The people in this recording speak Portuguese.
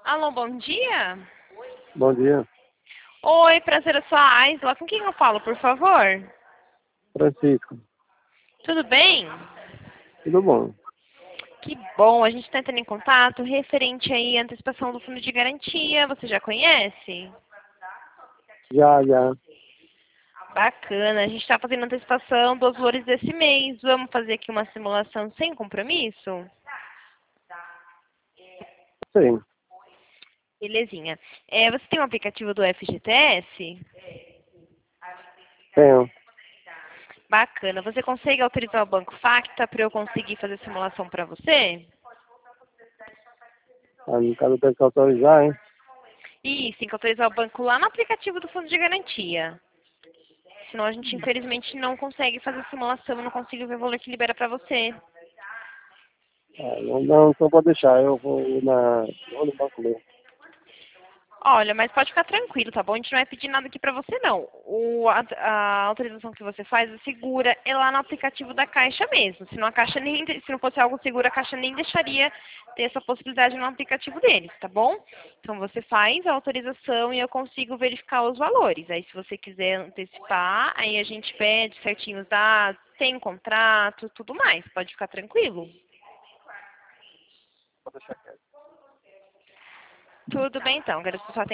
Alô, bom dia. Bom dia, Oi, prazer, eu sou a Aisla. Com quem eu falo, por favor? Francisco. Tudo bem? Tudo bom? Que bom, a gente está entrando em contato referente aí à antecipação do fundo de garantia. Você já conhece? Já. Bacana, a gente está fazendo antecipação dos valores desse mês. Vamos fazer aqui uma simulação sem compromisso? Sim, Belezinha. Você tem um aplicativo do FGTS? tenho. Bacana. Você consegue autorizar o Banco Facta para eu conseguir fazer simulação para você? No caso, tem que autorizar, hein? Isso, tem que autorizar o banco lá no aplicativo do fundo de garantia. Senão a gente infelizmente não consegue fazer a simulação, não consigo ver o valor que libera para você. Não, então pode deixar. Eu vou no banco mesmo. Olha, mas pode ficar tranquilo, tá bom? A gente não vai pedir nada aqui pra você, não. A autorização que você faz é segura, é lá no aplicativo da Caixa mesmo. Se não fosse algo seguro, a Caixa nem deixaria ter essa possibilidade no aplicativo deles, tá bom? Então você faz a autorização e eu consigo verificar os valores. Aí se você quiser antecipar, aí a gente pede certinho os dados, tem um contrato, tudo mais. Pode ficar tranquilo. Pode deixar quieto. Tudo bem então, agradeço a sua atenção.